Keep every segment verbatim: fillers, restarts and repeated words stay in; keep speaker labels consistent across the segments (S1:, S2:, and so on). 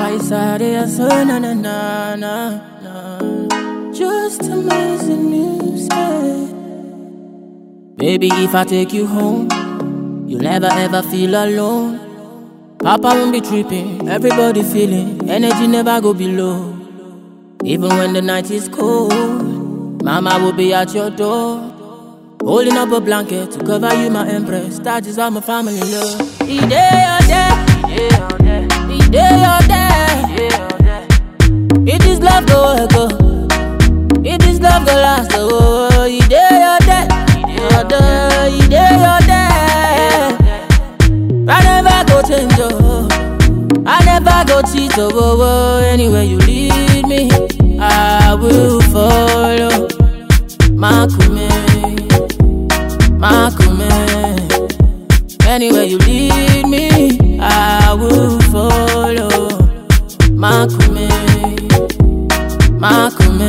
S1: Vice out there, so na na na na na. Just amazing music. Baby, if I take you home, you'll never ever feel alone. Papa won't be tripping, everybody feeling, energy never go below. Even when the night is cold, Mama will be at your door, holding up a blanket to cover you, my empress. That is how my family love. He day or day, he day or day, he day or day. It is love go go, it is love go last. Oh, he day or day, he day or day, he day or day. I never go change, oh, I never go cheat, oh, oh, oh. Anywhere you lead me, I will follow. Makume, Makume. Anywhere you lead me, I will follow. Makume, Makume.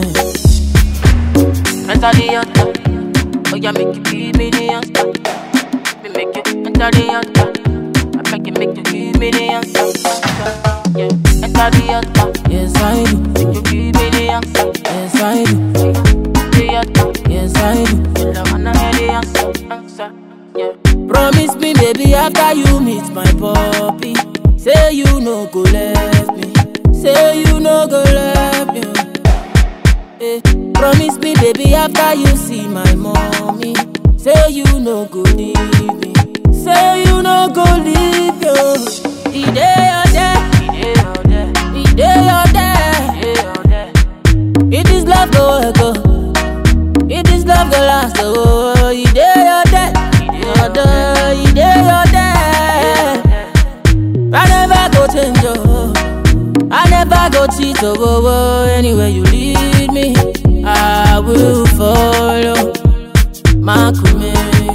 S1: Enter the yacht, oh yeah, make you give me the answer. Me make you enter the yacht, I make you make you give me the answer. Yeah, enter the yacht, yes I do. Make you give me the answer, yes I do. Yes I do. I wanna hear the answer, answer. Yeah. Promise me, baby, after you meet my puppy, say you no go left me, say you no go left me. Eh. Promise me, baby, after you see my mommy, say you no go leave me, say you no go leave me. He day or day, he day or day, he day or day. It is love go go. It is love the last, oh, he day or day, or day, he day or day. I never go change, oh, I never go cheat, oh, oh, oh. Anywhere you lead me, I will follow. Makume,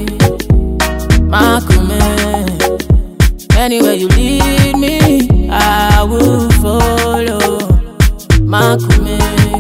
S1: Makume. Anywhere you lead me, I will follow. Makume,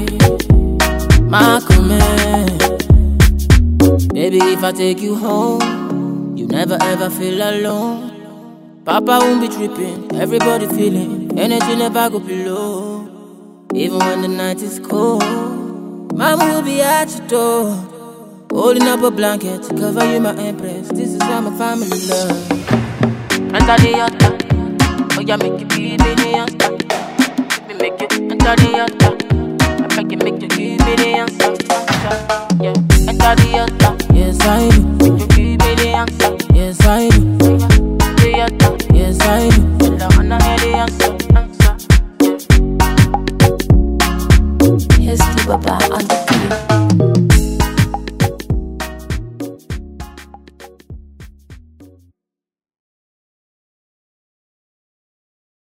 S1: Makume. Baby, if I take you home, you never ever feel alone. Papa won't be tripping, everybody feeling, energy never go below. Even when the night is cold, Mama will be at your door, holding up a blanket to cover you, my empress. This is how my family love. Enter the yacht, oh yeah, make you give me the answer. Me make you enter the yacht, I make you make you give me the answer. Yeah, enter the yacht, yes I do. Make you give me the answer, yes I do. The yacht, yes I do. I wanna hear the answer, answer. Yeah.
S2: Yes, Baba on the beat.